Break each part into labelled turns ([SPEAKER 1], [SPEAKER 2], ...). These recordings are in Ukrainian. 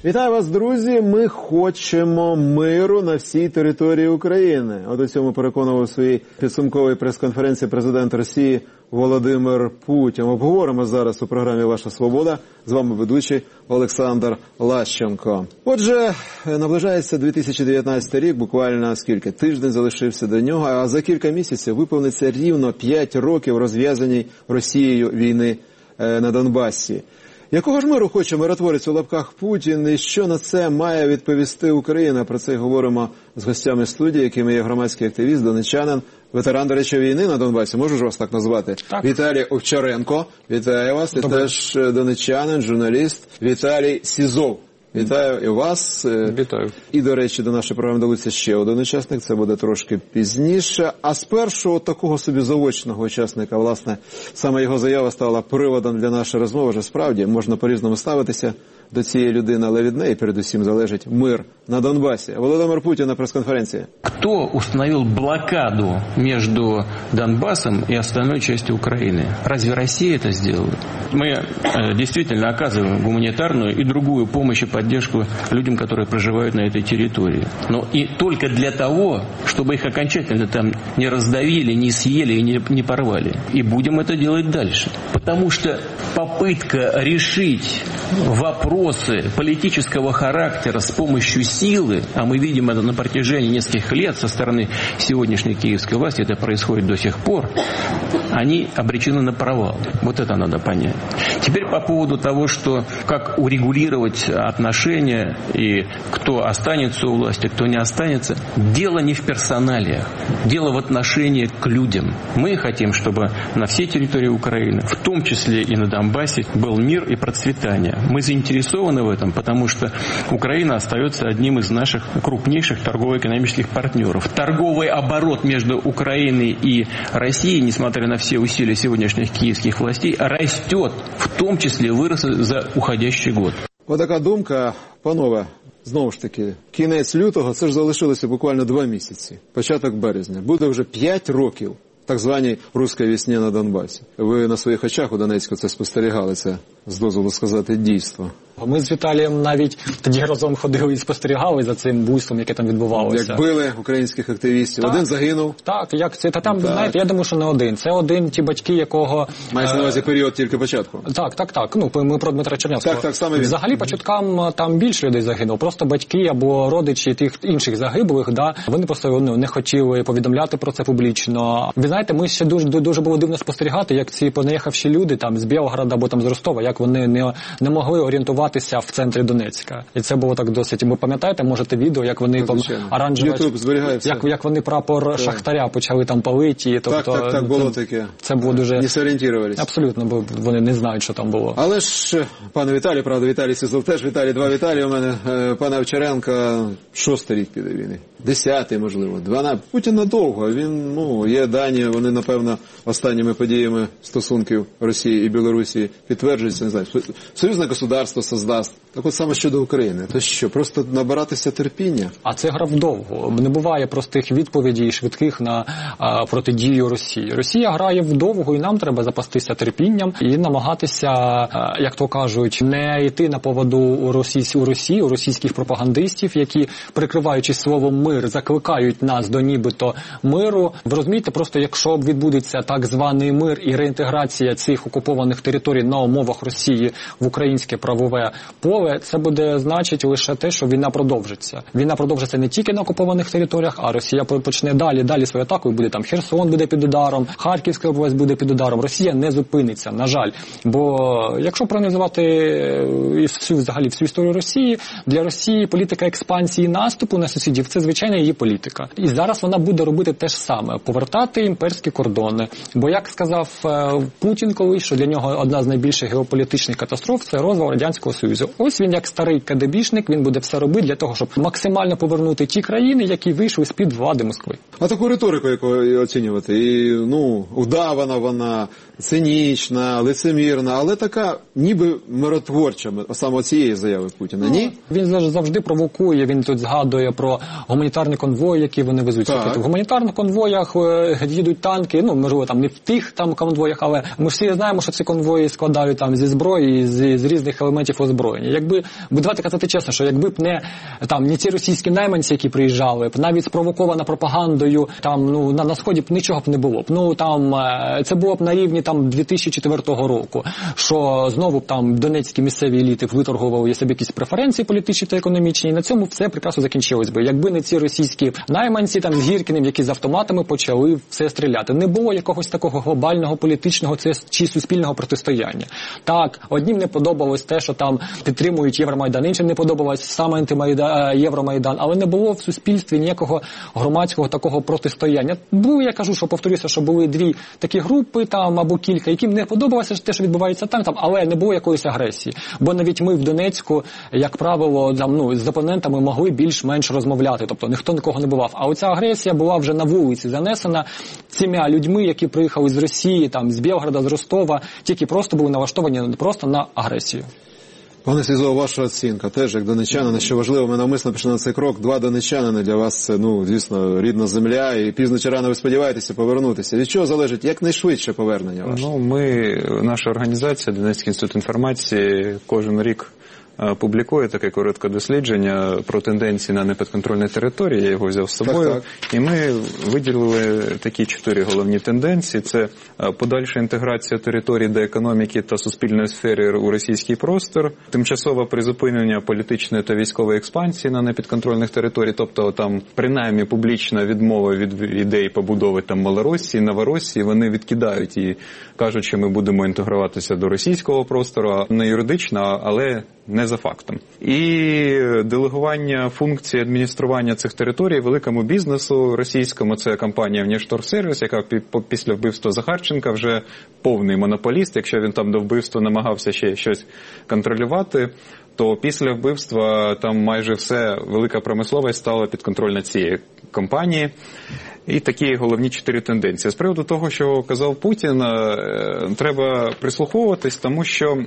[SPEAKER 1] Вітаю вас, друзі! Ми хочемо миру на всій території України. От у цьому переконував у своїй підсумковій прес-конференції президент Росії Володимир Путін. Обговоримо зараз у програмі «Ваша свобода». З вами ведучий Олександр Лащенко. Отже, наближається 2019 рік, буквально скільки? Тиждень залишився до нього, а за кілька місяців виповниться рівно 5 років розв'язаній Росією війни на Донбасі. Якого ж миру хоче миротворець у лапках Путін і що на це має відповісти Україна? Про це й говоримо з гостями студії, якими є громадський активіст, донеччанин, ветеран, до речі, війни на Донбасі, можу ж вас так назвати? Так. Віталій Овчаренко, вітаю вас, і теж донеччанин, журналіст Віталій Сізов. Вітаю і вас.
[SPEAKER 2] Вітаю.
[SPEAKER 1] І, до речі, до нашої програми долучиться ще один учасник, це буде трошки пізніше. А спершу такого собі заочного учасника, власне, саме його заява стала приводом для нашої розмови, вже справді можна по-різному ставитися до цієї людини, але від неї передусім залежить мир на Донбасі. Володимир Путін на пресс-конференции.
[SPEAKER 2] Кто установил блокаду между Донбассом и остальной частью Украины? Разве Россия это сделала? Мы действительно оказываем гуманитарную и другую помощь и поддержку людям, которые проживают на этой территории. Но и только для того, чтобы их окончательно там не раздавили, не съели и не порвали. И будем это делать дальше. Потому что попытка решить вопросы политического характера с помощью силы, а мы видим это на протяжении нескольких лет со стороны сегодняшней киевской власти, это происходит до сих пор, они обречены на провал. Вот это надо понять. Теперь по поводу того, что как урегулировать отношения и кто останется у власти, кто не останется. Дело не в персоналиях, дело в отношении к людям. Мы хотим, чтобы на всей территории Украины, в том числе и на Донбассе, был мир и процветание. Мы заинтересованы в этом, потому что Украина остается одним из наших крупнейших торгово-экономических партнеров. Торговый оборот между Украиной и Россией, несмотря на все усилия сегодняшних киевских властей, растет, в том числе вырос за уходящий год.
[SPEAKER 1] Ось така думка, панове, знову ж таки, кінець лютого, це ж залишилося буквально 2 місяці, початок березня. Буде вже 5 років так званій «Руській весні» на Донбасі. Ви на своїх очах у Донецьку це спостерігали, це, з дозволу сказати, дійство.
[SPEAKER 3] Ми з Віталієм навіть тоді разом ходили і спостерігали за цим буйством, яке там відбувалося.
[SPEAKER 1] Як били українських активістів. Так, один загинув.
[SPEAKER 3] Так, як це, та там, так. Знаєте, я думаю, що не один. Це один, ті батьки, якого...
[SPEAKER 1] Мається на увазі період тільки початку.
[SPEAKER 3] Так. Ну, ми про Дмитра Чернявського.
[SPEAKER 1] Так, саме він.
[SPEAKER 3] Взагалі, початкам там більше людей загинуло. Просто батьки або родичі тих інших загиблих, вони просто не хотіли повідомляти про це публічно. Ви знаєте, ми ще дуже було дивно спостерігати, як ці понаїхавші люди там з Білгорода або там з Ростова, як вони не могли орієнтуватися в центрі Донецька. І це було так досить. Ви пам'ятаєте, можете відео, як вони як вони прапор Шахтаря почали там палити. Тобто,
[SPEAKER 1] так, було таке.
[SPEAKER 3] Це було дуже...
[SPEAKER 1] Не зорієнтувалися.
[SPEAKER 3] Абсолютно, бо вони не знають, що там було.
[SPEAKER 1] Але ж, пане Віталій, правда, Віталій Сізов теж, два Віталії у мене, пане Овчаренка, 6-й рік піде війни. 10-й, можливо, 12. Путін надовго. Він, є дані, вони, напевно, останніми подіями стосунків Росії і Білорусі підтверджуються, не знаю, союзне государство создасть. Так от саме щодо України. То що, просто набиратися терпіння?
[SPEAKER 3] А це гра вдовго. Не буває простих відповідей швидких на протидію Росії. Росія грає вдовго, і нам треба запастися терпінням і намагатися, як то кажуть, не йти на поводу у російських пропагандистів, які, прикриваючись словом «мир», закликають нас до нібито миру. Ви розумієте, просто якщо відбудеться так званий мир і реінтеграція цих окупованих територій на умовах Росії в українське правове поле, це буде значити лише те, що війна продовжиться. Війна продовжиться не тільки на окупованих територіях, а Росія почне далі свою атаку, і буде там Херсон буде під ударом, Харківська область буде під ударом. Росія не зупиниться, на жаль. Бо якщо проаналізувати взагалі всю історію Росії, для Росії політика експансії і наступу на сусідів – це звичайна її політика. І зараз вона буде робити те ж саме – повертати імперські кордони. Бо, як сказав Путін колись, що для нього одна з найбільших геополітичних катастроф – це розвал Радянського Союзу. Ось він, як старий КДБшник, він буде все робити для того, щоб максимально повернути ті країни, які вийшли з-під влади Москви.
[SPEAKER 1] А таку риторику, яку оцінювати, удавана вона, цинічна, лицемірна, але така ніби миротворча, саме цієї заяви Путіна, ні?
[SPEAKER 3] Він завжди провокує, він тут згадує про гуманітарні конвої, які вони везуть. В гуманітарних конвоях їдуть танки, можливо, там не в тих там конвоях, але ми всі знаємо, що ці конвої складають там зі зброї, з різних елементів озброєння. Якби, давайте казати чесно, що якби б не ці російські найманці, які приїжджали, навіть спровокована пропагандою, на Сході б нічого б не було б. Це було б на рівні 2004 року, що знову б донецькі місцеві еліти виторгували собі якісь преференції політичні та економічні, і на цьому все прекрасно закінчилось би. Якби не ці російські найманці з Гіркіним, які з автоматами почали все стріляти. Не було якогось такого глобального політичного чи суспільного протистояння. Так, одним не подобалось те, що підтримують Євромайдан, іншим не подобалось саме Євромайдан, але не було в суспільстві ніякого громадського такого протистояння. Я кажу, що повторюся, що були дві такі групи або кілька, яким не подобалося те, що відбувається там, але не було якоїсь агресії. Бо навіть ми в Донецьку, як правило, з опонентами могли більш-менш розмовляти, тобто ніхто нікого не бував. А оця агресія була вже на вулиці занесена цими людьми, які приїхали з Росії, з Білгорода, з Ростова, тільки просто були налаштовані просто на агресію.
[SPEAKER 1] Пане Сізов, ваша оцінка теж, як донеччанина, що важливо, ми навмисно пішли на цей крок. 2 донеччанини для вас це, звісно, рідна земля, і пізно чи рано ви сподіваєтеся повернутися. Від чого залежить якнайшвидше повернення ваше?
[SPEAKER 4] Наша організація, Донецький інститут інформації, кожен рік публікує таке коротке дослідження про тенденції на непідконтрольній території, я його взяв з собою, так. І ми виділили такі 4 головні тенденції. Це подальша інтеграція територій до економіки та суспільної сфери у російський простір, тимчасове призупинення політичної та військової експансії на непідконтрольних територіях, тобто принаймні публічна відмова від ідеї побудови Малоросії, Новоросії, вони відкидають і кажуть, що ми будемо інтегруватися до російського простору, не юридично, але не за фактом. І делегування функції адміністрування цих територій великому бізнесу російському, це компанія «Внешторгсервіс», яка після вбивства Захарченка вже повний монополіст. Якщо він до вбивства намагався ще щось контролювати, то після вбивства майже все, велика промисловість стала підконтрольна цієї компанії. І такі головні 4 тенденції. З приводу того, що казав Путін, треба прислуховуватись, тому що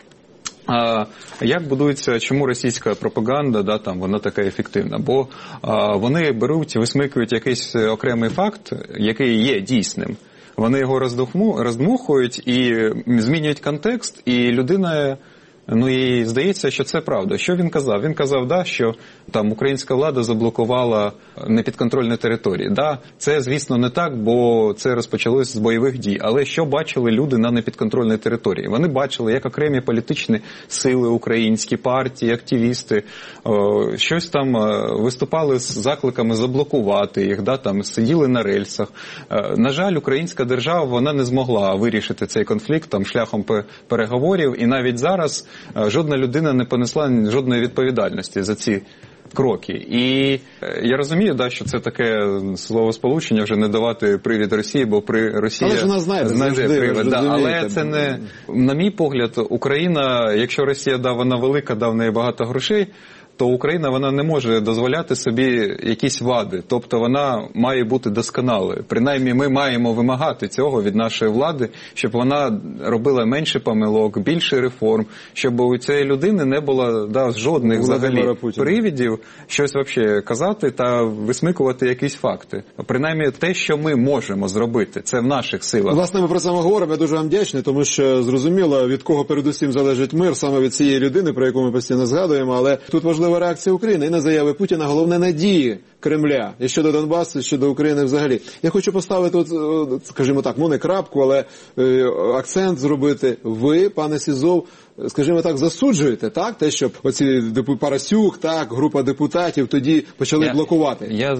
[SPEAKER 4] як будується, чому російська пропаганда, вона така ефективна? Бо вони беруть, висмикують якийсь окремий факт, який є дійсним. Вони його роздмухують і змінюють контекст, і людина, їй здається, що це правда. Що він казав? Він казав, що українська влада заблокувала непідконтрольні території. Це, звісно, не так, бо це розпочалось з бойових дій. Але що бачили люди на непідконтрольній території? Вони бачили, як окремі політичні сили, українські партії, активісти, щось виступали з закликами заблокувати їх, сиділи на рельсах. На жаль, українська держава, вона не змогла вирішити цей конфлікт шляхом переговорів, і навіть зараз жодна людина не понесла жодної відповідальності за ці кроки. І я розумію, що це таке словосполучення, вже не давати привід Росії, бо Росія знайде привід. Але це не, на мій погляд, Україна, якщо Росія, вона велика, в неї багато грошей, то Україна, вона не може дозволяти собі якісь вади. Тобто вона має бути досконалою. Принаймні ми маємо вимагати цього від нашої влади, щоб вона робила менше помилок, більше реформ, щоб у цієї людини не було жодних взагалі привідів щось взагалі казати та висмикувати якісь факти. Принаймні те, що ми можемо зробити, це в наших силах.
[SPEAKER 1] Власне, ми про це говоримо, я дуже вам вдячний, тому що зрозуміло, від кого передусім залежить мир, саме від цієї людини, про яку ми постійно згадуємо, але тут важливо реакція України і на заяви Путіна, головне надії Кремля і щодо Донбасу, і щодо України взагалі. Я хочу поставити тут, скажімо так, не крапку, але акцент зробити. Ви, пане Сізов, скажімо так, засуджуєте, те, щоб оці Парасюк, група депутатів тоді почали блокувати?
[SPEAKER 4] Я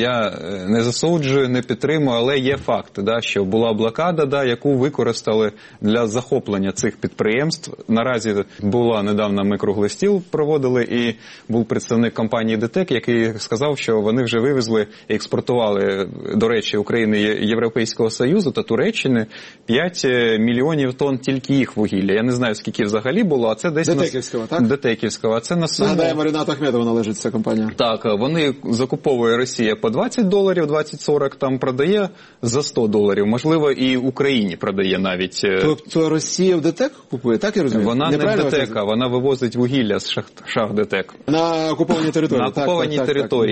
[SPEAKER 4] не засуджую, не підтримую, але є факт, що була блокада, яку використали для захоплення цих підприємств. Наразі недавно ми круглий стіл проводили, і був представник компанії ДТЕК, який сказав, що вони вже вивезли і експортували, до речі, України, Європейського Союзу та Туреччини 5 мільйонів тонн тільки їх вугілля. Я не знаю, скільки взагалі було, а це десь
[SPEAKER 1] Детеківського, так?
[SPEAKER 4] Детеківського, а це на суму.
[SPEAKER 1] Нагадаємо, Рінату Ахметову належить ця компанія.
[SPEAKER 4] Так, вони закуповує Росія по $20, 20-40, продає за $100. Можливо, і Україні продає навіть.
[SPEAKER 1] Тобто Росія в ДТЕК купує, так я розумію?
[SPEAKER 4] Вона не в ДТЕК, вона вивозить вугілля з шахт ДТЕК.
[SPEAKER 1] На окупованій території.
[SPEAKER 4] На окупованій території. Продає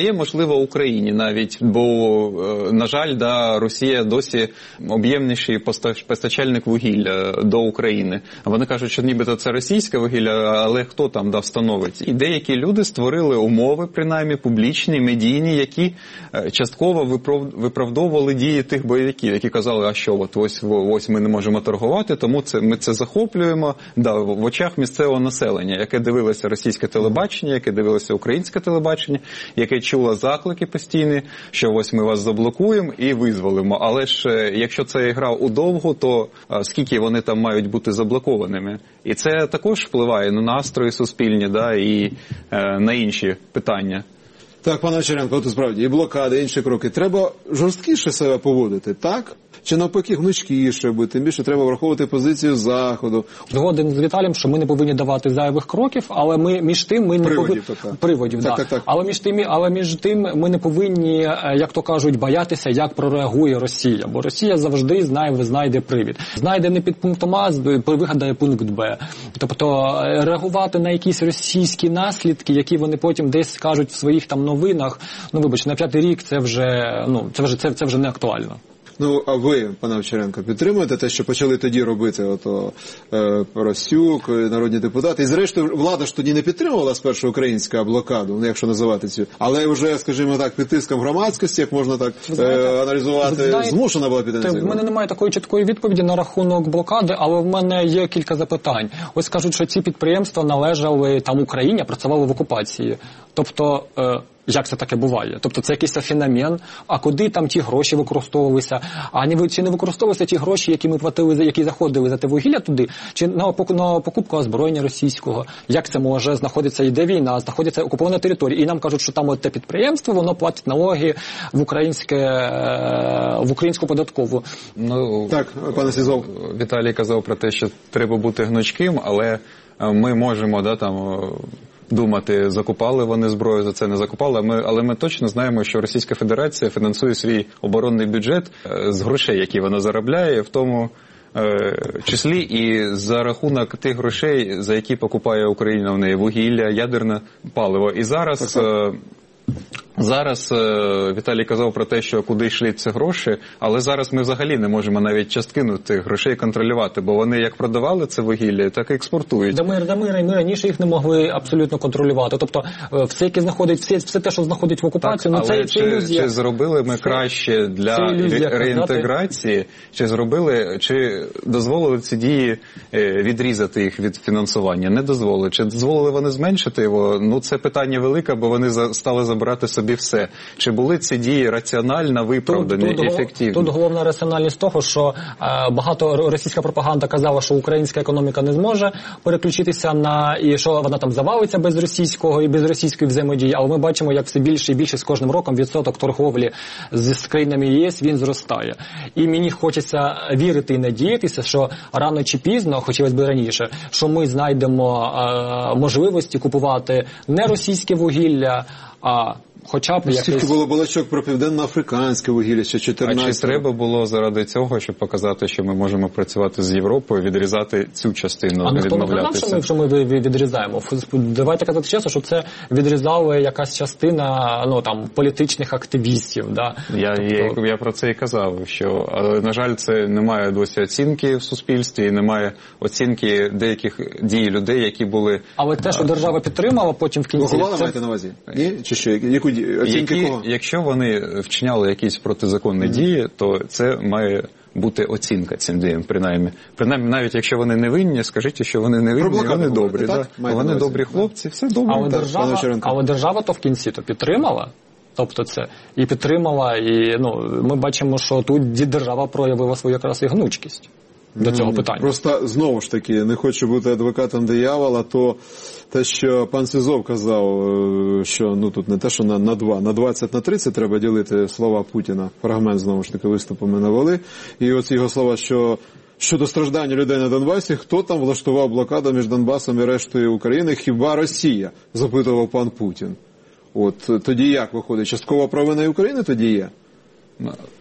[SPEAKER 4] є, можливо, Україні навіть, бо, на жаль, Росія досі об'ємніший постачальник вугілля до України. Вони кажуть, що нібито це російське вугілля, але хто там встановить? І деякі люди створили умови, принаймні, публічні, медійні, які частково виправдовували дії тих бойовиків, які казали, а що, ось ми не можемо торгувати, тому ми це захоплюємо. В очах місцевого населення, яке дивилося російське телебачення, яке дивилося українське телебачення, яке чуло заклики постійні, що ось ми вас заблокуємо і визволимо. Але ж, якщо це гра удовго, то скільки вони там мають бути заблокованими? І це також впливає на настрої суспільні, і на інші питання.
[SPEAKER 1] Так, пане Овчаренко, от справді, і блокади, і інші кроки. Треба жорсткіше себе поводити, так? Чи навпаки гнучкіше, бо тим більше треба враховувати позицію Заходу.
[SPEAKER 3] Згоден з Віталієм, що ми не повинні давати зайвих кроків, але ми між тим ми не повинні... Приводів,
[SPEAKER 1] так.
[SPEAKER 3] Але між тим ми не повинні, як то кажуть, боятися, як прореагує Росія. Бо Росія завжди знайде привід. Знайде не під пунктом А, вигадає пункт Б. Тобто реагувати на якісь російські наслідки, які вони потім десь скажуть в своїх там новинах, вибачте, на 5-й рік це вже не актуально.
[SPEAKER 1] А ви, пане Овчаренко, підтримуєте те, що почали тоді робити Парасюк, народні депутати? І зрештою, влада ж тоді не підтримувала спершу українську блокаду, якщо називати цю, але вже, скажімо так, під тиском громадськості, як можна так аналізувати, змушена була піти на цей.
[SPEAKER 3] В мене немає такої чіткої відповіді на рахунок блокади, але в мене є кілька запитань. Ось кажуть, що ці підприємства належали там Україні, а працювали в окупації. Тобто... Як це таке буває? Тобто це якийсь феномен, а куди там ті гроші використовувалися? Чи не використовувалися ті гроші, які ми платили, які заходили за те вугілля туди? Чи на покупку озброєння російського? Як це може? Знаходиться, йде війна, знаходиться окупована територія. І нам кажуть, що там те підприємство, воно платить налоги в українську податкову.
[SPEAKER 1] Так, пане Сізов.
[SPEAKER 4] Віталій казав про те, що треба бути гнучким, але ми можемо, думати, закупали вони зброю, за це не закупали, але ми точно знаємо, що Російська Федерація фінансує свій оборонний бюджет з грошей, які вона заробляє, в тому числі і за рахунок тих грошей, за які покупає Україна в неї вугілля, ядерне паливо. І зараз Віталій казав про те, що куди йшли ці гроші, але зараз ми взагалі не можемо навіть частину тих грошей контролювати, бо вони як продавали це вугілля, так і експортують.
[SPEAKER 3] Ми раніше їх не могли абсолютно контролювати. Тобто все те, що знаходить в окупації,
[SPEAKER 4] це
[SPEAKER 3] ілюзія.
[SPEAKER 4] Чи зробили ми краще для реінтеграції, чи дозволили ці дії відрізати їх від фінансування? Не дозволили. Чи дозволили вони зменшити його? Це питання велике, бо вони стали забирати собі все. Чи були ці дії раціонально виправдані, ефективні?
[SPEAKER 3] Тут головна раціональність того, що багато російська пропаганда казала, що українська економіка не зможе переключитися і що вона там завалиться без російського і без російської взаємодії, але ми бачимо, як все більше і більше з кожним роком відсоток торговлі з країнами ЄС, він зростає. І мені хочеться вірити і надіятися, що рано чи пізно, хотілося б раніше, що ми знайдемо можливості купувати не російське вугілля, а хоча б якось...
[SPEAKER 1] Стільки було балачок про південноафриканське вугілля ще 14.
[SPEAKER 4] А чи треба було заради цього, щоб показати, що ми можемо працювати з Європою, відрізати цю частину, не відмовлятися?
[SPEAKER 3] Що ми відрізаємо? Давайте казати чесно, що це відрізала якась частина політичних активістів.
[SPEAKER 4] Я про це і казав, що, на жаль, це немає досі оцінки в суспільстві, і немає оцінки деяких дій людей, які були...
[SPEAKER 3] Але те, що держава підтримала потім в кінці...
[SPEAKER 1] Блокувала, маєте на увазі? Ні? Чи що? Яку оцінки кого?
[SPEAKER 4] Якщо вони вчиняли якісь протизаконні дії, то це має бути оцінка цим діям, принаймні. Принаймні, навіть якщо вони не винні, скажіть, що вони не винні, вони добрі. Вони добрі хлопці, все добре.
[SPEAKER 3] Але держава то в кінці підтримала. Тобто це і підтримала, і ми бачимо, що тут держава проявила свою якраз і гнучкість до цього питання.
[SPEAKER 1] Просто, знову ж таки, не хочу бути адвокатом диявола, то те, що пан Сізов казав, що тут не те, що на 2, на 20, на 30 треба ділити слова Путіна. Фрагмент, знову ж таки, виступу ми навели. І ось його слова, що щодо страждання людей на Донбасі, хто там влаштував блокаду між Донбасом і рештою України, хіба Росія, запитував пан Путін. Тоді як виходить? Часткова провина і України тоді є?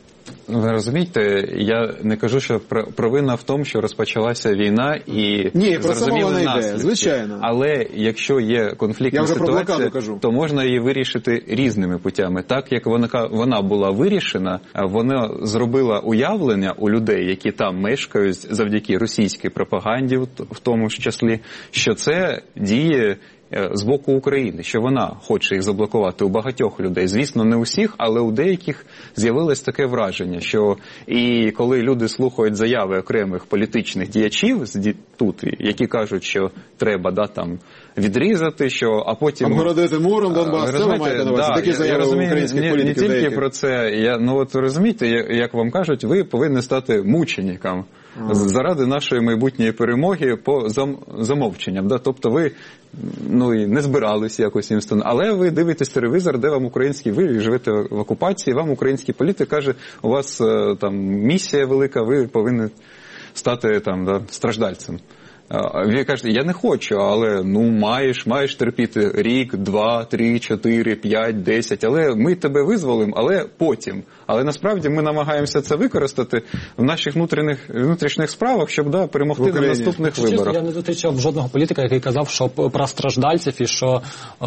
[SPEAKER 4] Ви розумієте, я не кажу, що провина в тому, що розпочалася війна і зрозуміли наслідки.
[SPEAKER 1] Звичайно.
[SPEAKER 4] Але якщо є конфліктна ситуація, то можна її вирішити різними путями. Так, як вона була вирішена, вона зробила уявлення у людей, які там мешкають завдяки російській пропаганді, в тому ж числі, що це діє з боку України, що вона хоче їх заблокувати у багатьох людей. Звісно, не усіх, але у деяких з'явилось таке враження, що і коли люди слухають заяви окремих політичних діячів тут, які кажуть, що треба відрізати, а потім...
[SPEAKER 1] Обгородити муром Донбас, це ви маєте на увазі? Такі заяви українських політиків
[SPEAKER 4] не тільки про це. Ви розумієте, як вам кажуть, ви повинні стати мучеником заради нашої майбутньої перемоги по замовченням. Тобто ви не збирались якось їм стану. Але ви дивитесь телевізор, де вам ви живете в окупації, вам український політик каже, у вас місія велика, ви повинні стати страждальцем. Ви кажете, я не хочу, але маєш терпіти рік, 2, 3, 4, 5, 10, але ми тебе визволимо, але потім. Але насправді ми намагаємося це використати в наших внутрішніх справах, щоб перемогти на наступних виборах.
[SPEAKER 3] Я не зустрічав жодного політика, який казав, що про страждальців і що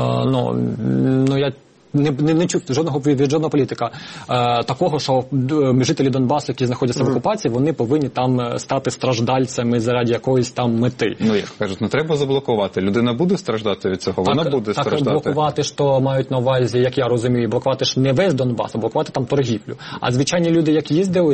[SPEAKER 3] я не чув від жодного політика такого, що жителі Донбасу, які знаходяться в окупації, вони повинні там стати страждальцями заради якоїсь там мети.
[SPEAKER 4] Як кажуть, не треба заблокувати. Людина буде страждати від цього, вона буде страждати.
[SPEAKER 3] Так, блокувати, що мають на увазі, як я розумію, блокувати ж не весь Донбас, а блокувати там торгівлю. А звичайні люди, як їздили,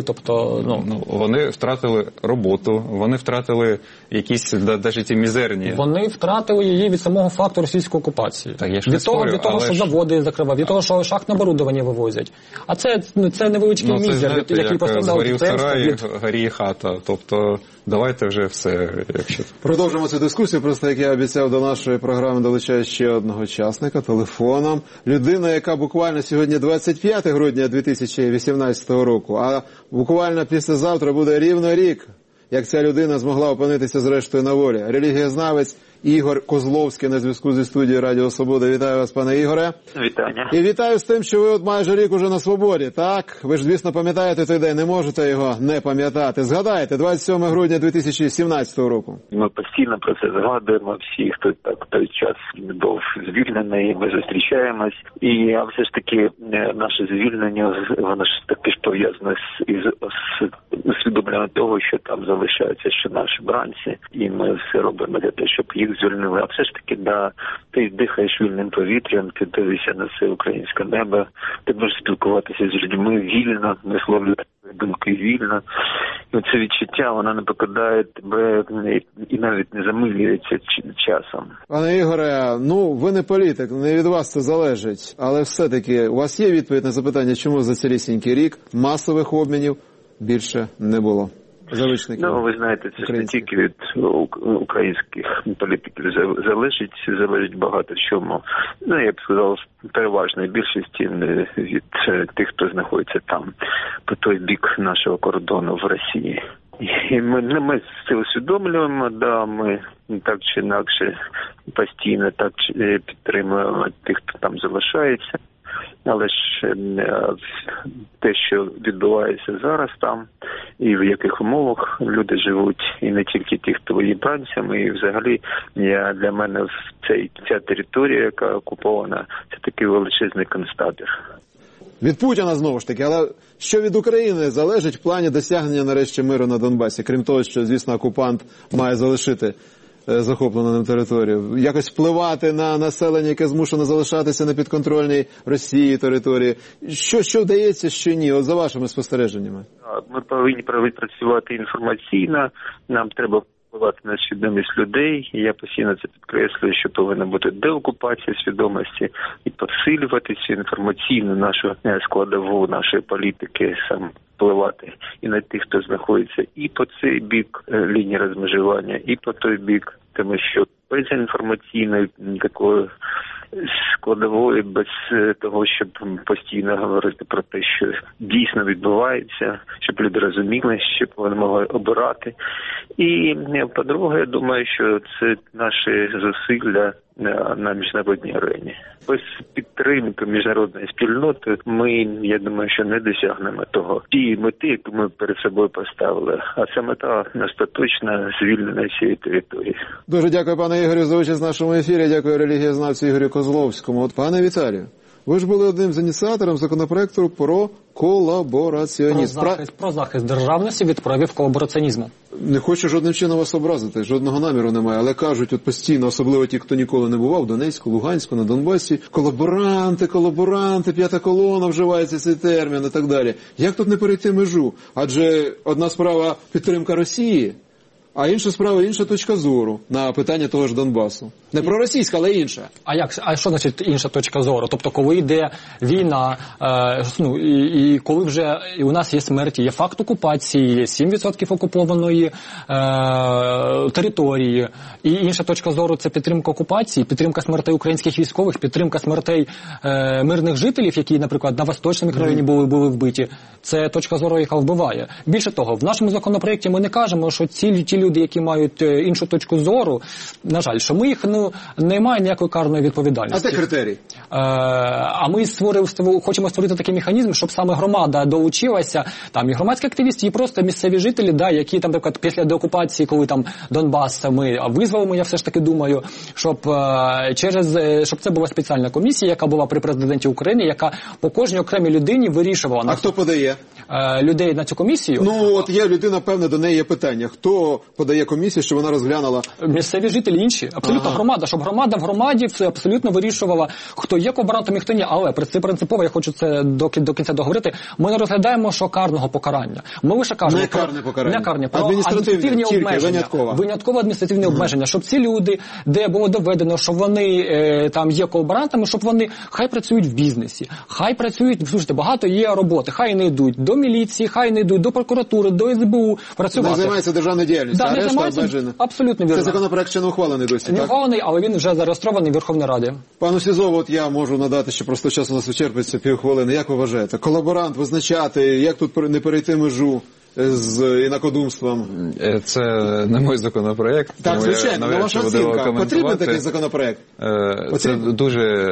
[SPEAKER 4] вони втратили роботу, вони втратили якісь, навіть ті мізерні.
[SPEAKER 3] Вони втратили її від самого факту російської окупації.
[SPEAKER 4] Так, я ж не спорю,
[SPEAKER 3] від того, що заводи закривали, від того, що шахтне оборудовання вивозять. А це невеличкий мізер, який постраждав.
[SPEAKER 4] Згорів сарай, горіє хата. Тобто, давайте вже все.
[SPEAKER 1] Продовжимо цю дискусію. Просто, як я обіцяв, до нашої програми долучаю ще одного учасника телефоном. Людина, яка буквально сьогодні 25 грудня 2018 року, а буквально післязавтра буде рівно рік, як ця людина змогла опинитися зрештою на волі. Релігієзнавець Ігор Козловський на зв'язку зі студією Радіо Свобода. Вітаю вас, пане Ігоре.
[SPEAKER 5] Вітання.
[SPEAKER 1] І вітаю з тим, що ви майже рік уже на свободі, так? Ви ж, звісно, пам'ятаєте той день, не можете його не пам'ятати. Згадайте, 27 грудня 2017 року.
[SPEAKER 5] Ми постійно про це згадуємо, всі, хто той час був звільнений, ми зустрічаємось. А все ж таки наше звільнення, воно ж таки ж пов'язане з усвідомленням того, що там залишаються ще наші бранці, і ми все робимо для того, щоб їх звільнили. А все ж таки, ти дихаєш вільним повітрям, ти дивишся на це українське небо, ти можеш спілкуватися з людьми вільно, висловлювати думки вільно. І це відчуття, воно не покидає тебе і навіть не замилюється часом.
[SPEAKER 1] Пане Ігоре, ви не політик, не від вас це залежить, але все-таки у вас є відповідь на запитання, чому за цілісінький рік масових обмінів більше не було?
[SPEAKER 5] Ви знаєте, це ж не тільки від українських політиків залежить багато в чому. Я б сказав, переважної більшості від тих, хто знаходиться там, по той бік нашого кордону в Росії. І ми це усвідомлюємо, ми так чи інакше постійно так підтримуємо тих, хто там залишається. Але ж те, що відбувається зараз там, і в яких умовах люди живуть, і не тільки ті, хто є бранцями, і взагалі для мене ця територія, яка окупована, це такий величезний концтабір.
[SPEAKER 1] Від Путіна знову ж таки, але що від України залежить в плані досягнення нарешті миру на Донбасі, крім того, що, звісно, окупант має залишити захоплену територію, якось впливати на населення, яке змушено залишатися на підконтрольній Росії території. Що вдається, що ні? От за вашими спостереженнями.
[SPEAKER 5] Ми повинні працювати інформаційно, нам треба впливати на свідомість людей. Я постійно це підкреслюю, що повинна бути деокупація свідомості і посилювати цю інформаційну нашу складову нашої політики, саме впливати і на тих, хто знаходиться і по цей бік лінії розмежування, і по той бік, тому що без інформаційної такої складової, без того, щоб постійно говорити про те, що дійсно відбувається, щоб люди розуміли, щоб вони могли обирати. І, по-друге, я думаю, що це наші зусилля на міжнародній арені. Без підтримки міжнародної спільноти ми, я думаю, що не досягнемо тієї мети, яку ми перед собою поставили. А це мета остаточне звільнення цієї території.
[SPEAKER 1] Дуже дякую, пане Ігорю, за участь в нашому ефірі. Дякую релігієзнавцю Ігорю Козловському. Пане Віталію, ви ж були одним з ініціаторів законопроекту про колабораціонізм.
[SPEAKER 3] Про захист державності від проявів колабораціонізму.
[SPEAKER 1] Не хочу жодним чином вас образити, жодного наміру немає, але кажуть от постійно, особливо ті, хто ніколи не бував в Донецьку, Луганську, на Донбасі, колаборанти, п'ята колона, вживається цей термін і так далі. Як тут не перейти межу? Адже одна справа підтримка Росії, а інша справа, інша точка зору на питання того ж Донбасу. Не проросійська, але інша.
[SPEAKER 3] А що значить інша точка зору? Тобто, коли йде війна, і коли вже у нас є смерті, є факт окупації, є 7% окупованої території, і інша точка зору – це підтримка окупації, підтримка смертей українських військових, підтримка смертей мирних жителів, які, наприклад, на Восточному мікрорайоні були вбиті. Це точка зору, яка вбиває. Більше того, в нашому законопроекті ми не кажемо, що ті люди, які мають іншу точку зору, на жаль, що ми їх немає ніякої карної відповідальності.
[SPEAKER 1] А це критерій?
[SPEAKER 3] А ми хочемо створити такий механізм, щоб саме громада долучилася, там і громадські активісти, і просто місцеві жителі, які там, наприклад, після деокупації, коли там Донбас ми визволимо, я все ж таки думаю, щоб це була спеціальна комісія, яка була при президенті України, яка по кожній окремій людині вирішувала.
[SPEAKER 1] А хто подає?
[SPEAKER 3] Людей на цю комісію?
[SPEAKER 1] От є людина, певне, до неї є питання. Хто подає комісію, що вона розглянула?
[SPEAKER 3] Місцеві жителі інші. Абсолютно громада. Щоб громада в громаді все абсолютно вирішувала, хто є колаборантом і хто ні. Але це принципово, я хочу це до кінця договорити. Ми не розглядаємо, що карного покарання. Ми лише кажемо
[SPEAKER 1] не карне покарання.
[SPEAKER 3] Не карне, про адміністративні обмеження. Винятково адміністративні обмеження. Щоб ці люди, де було доведено, що вони там є колаборантами, щоб вони хай працюють в бізнесі, хай працюють, слушайте, багато є роботи, хай не йдуть до міліції, хай не йдуть до прокуратури, до СБУ працювати.
[SPEAKER 1] Не займається державною діяльністю, а решта обмежена.
[SPEAKER 3] Абсолютно вірно.
[SPEAKER 1] Це законопроект ще не ухвалений досі,
[SPEAKER 3] не ухвалений, але він вже зареєстрований в Верховній Раді.
[SPEAKER 1] Пану Сізову, я можу надати, що просто час у нас вичерпується півхвилини. Як ви вважаєте? Колаборант визначати, як тут не перейти межу з інакодумством?
[SPEAKER 4] Це не мій законопроект.
[SPEAKER 1] Так, звичайно, але ваша оцінка. Потрібен такий законопроект?
[SPEAKER 4] Це дуже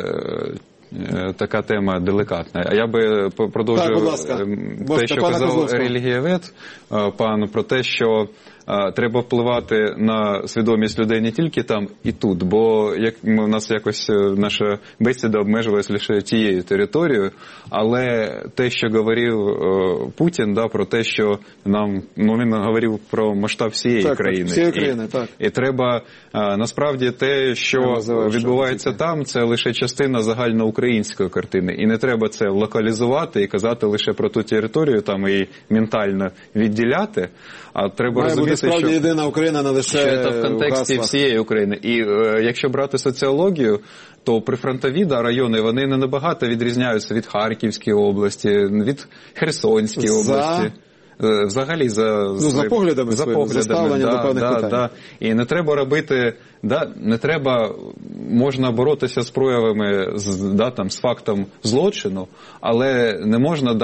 [SPEAKER 4] така тема делікатна. А я би продовжив те, що казав релігієвед, пан, про те, що треба впливати на свідомість людей не тільки там і тут, бо у нас якось наша бесіда обмежилась лише тією територією, але те, що говорив Путін, про те, що він говорив про масштаб всієї країни.
[SPEAKER 1] Всієї країни, так.
[SPEAKER 4] І треба, насправді, те, що відбувається там, це лише частина загальноукраїнської картини. І не треба це локалізувати і казати лише про ту територію там і ментально відділяти, а треба розуміти,
[SPEAKER 1] справді єдина Україна, не лише
[SPEAKER 4] це в контексті всієї України. І якщо брати соціологію, то прифронтові райони, вони не набагато відрізняються від Харківської області, від Херсонської області. Взагалі
[SPEAKER 1] за поглядами, за ставленням до певних питань.
[SPEAKER 4] І не треба робити, не треба, можна боротися з проявами, з фактом злочину, але не можна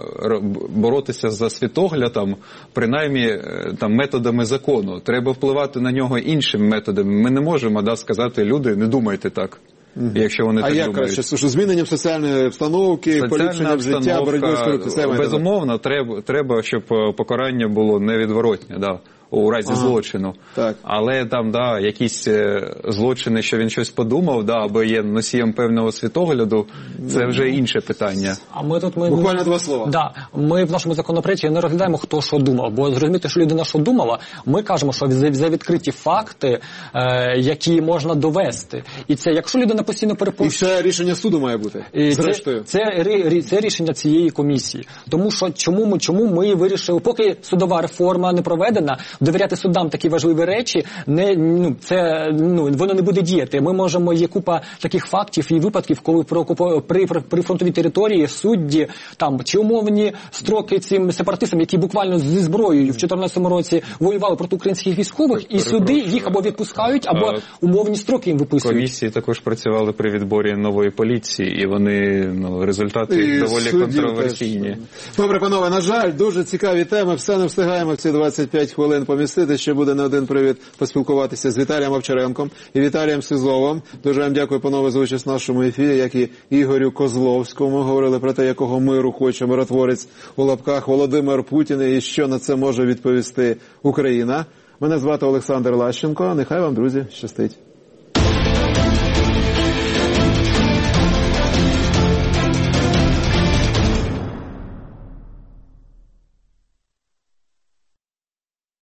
[SPEAKER 4] боротися за світоглядом, принаймні методами закону. Треба впливати на нього іншими методами. Ми не можемо сказати, люди, не думайте так. Якщо вони так думають.
[SPEAKER 1] А як краще? Зміненням соціальної обстановки, поліпшенням життя, боротьбою з корупцією?
[SPEAKER 4] Безумовно, треба, щоб покарання було невідворотне, у разі злочину.
[SPEAKER 1] Так.
[SPEAKER 4] Але там, якісь злочини, що він щось подумав, або є носієм певного світогляду, це вже інше питання.
[SPEAKER 3] А ми тут
[SPEAKER 1] буквально два слова.
[SPEAKER 3] Ми в нашому законопроекті не розглядаємо, хто що думав, бо зрозуміти, що людина що думала, ми кажемо, що за відкриті факти, які можна довести. І це, якщо людина постійно перепрошує...
[SPEAKER 1] І ще рішення суду має бути, зрештою.
[SPEAKER 3] Це рішення цієї комісії. Тому що чому ми вирішили, поки судова реформа не проведена, довіряти судам такі важливі речі, воно не буде діяти. Ми можемо, є купа таких фактів і випадків, коли при фронтовій території судді чи умовні строки цим сепаратистам, які буквально зі зброєю в 2014 році воювали проти українських військових, і суди їх або відпускають, або умовні строки їм виписують.
[SPEAKER 4] Комісії також працювали при відборі нової поліції, і вони, результати доволі контроверсійні.
[SPEAKER 1] Добре, панове, на жаль, дуже цікаві теми, все не встигаємо в ці 25 хвилин помістити. Ще буде не один привід поспілкуватися з Віталієм Овчаренком і Віталієм Сизовим. Дуже вам дякую, панове, за участь в нашому ефірі, як і Ігорю Козловському. Ми говорили про те, якого миру хоче миротворець у лапках Володимир Путін і що на це може відповісти Україна. Мене звати Олександр Лащенко. Нехай вам, друзі, щастить.